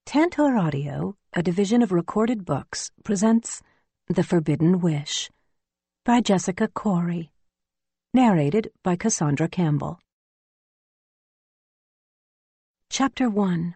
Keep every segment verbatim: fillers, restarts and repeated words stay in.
Tantor Audio, a division of Recorded Books, presents The Forbidden Wish by Jessica Corey, narrated by Cassandra Campbell. Chapter one.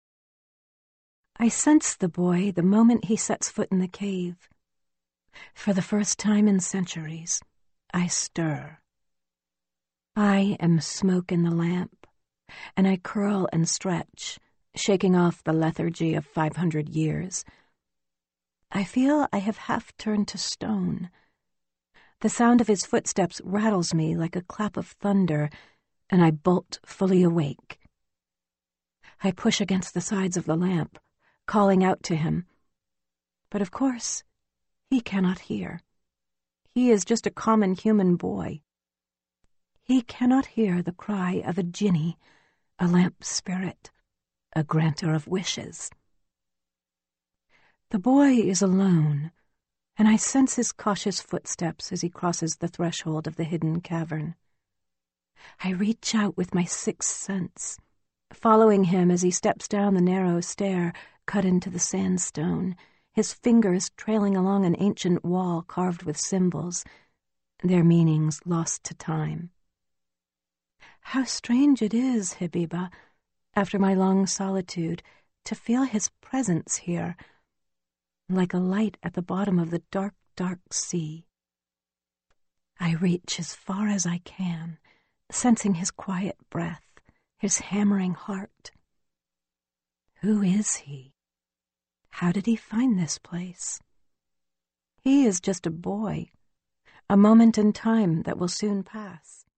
I sense the boy the moment he sets foot in the cave. For the first time in centuries, I stir. I am smoke in the lamp, and I curl and stretch, shaking off the lethargy of five hundred years. I feel I have half turned to stone. The sound of his footsteps rattles me like a clap of thunder, and I bolt fully awake. I push against the sides of the lamp, calling out to him. But of course, he cannot hear. He is just a common human boy. He cannot hear the cry of a jinni, a lamp spirit, a granter of wishes. The boy is alone, and I sense his cautious footsteps as he crosses the threshold of the hidden cavern. I reach out with my sixth sense, following him as he steps down the narrow stair cut into the sandstone, his fingers trailing along an ancient wall carved with symbols, their meanings lost to time. How strange it is, Habiba, after my long solitude, to feel his presence here, like a light at the bottom of the dark, dark sea. I reach as far as I can, sensing his quiet breath, his hammering heart. Who is he? How did he find this place? He is just a boy, a moment in time that will soon pass.